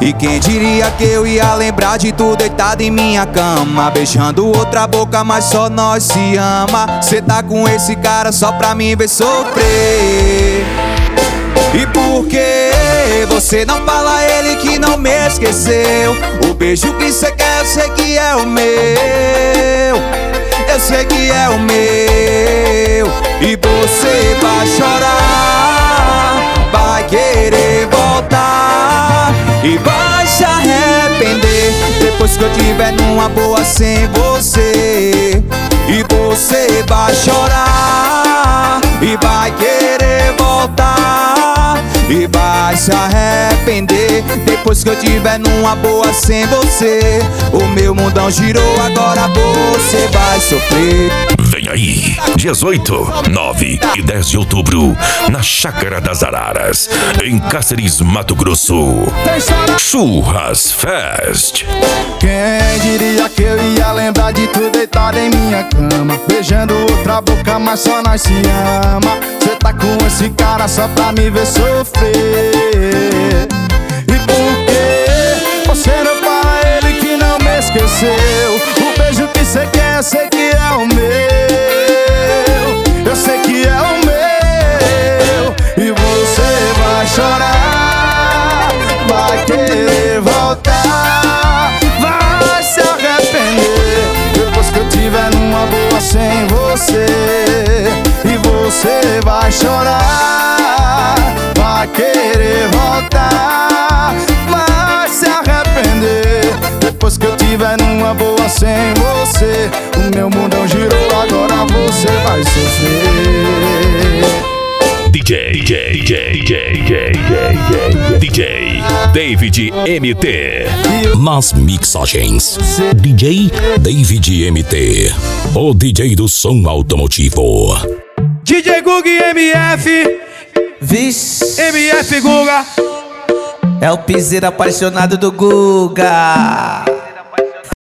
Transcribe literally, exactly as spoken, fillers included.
E quem diria que eu ia lembrar de tu deitado em minha cama, beijando outra boca, mas só nós se ama. Cê tá com esse cara só pra mim ver sofrer. E por que você não fala a ele que não me esqueceu? O beijo que cê quer eu sei que é o meu, eu sei que é o meu. E você vai chorar, vai querer voltar e vai se arrepender depois que eu tiver numa boa sem você. E você vai chorar e vai querer voltar e vai se arrepender depois que eu tiver numa boa sem você. O meu mundão girou, agora você vai sofrer. Vem aí, dias oito, nove e dez de outubro, na Chácara das Araras, em Cáceres, Mato Grosso. Churras Fest. Quem diria que eu ia lembrar de tu deitado em minha cama, beijando outra boca, mas só nós se ama. Cê tá com esse cara só pra me ver sofrer. E por que você não fala a ele que não me esqueceu? O beijo que cê quer eu sei que é o meu, eu sei que é o meu. E você vai chorar, vai querer voltar, vai se arrepender depois que eu tiver numa boa sem você. E você vai chorar, vai querer voltar, vai se arrepender depois que eu tiver numa boa sem você. O meu mundão girou, agora você vai sofrer. D J, D J, D J, D J, D J David M T. Nas mixagens, D J David M T, o D J do som automotivo. D J Guga e M F. Vixe, M F Guga é o piseiro apaixonado do Guga.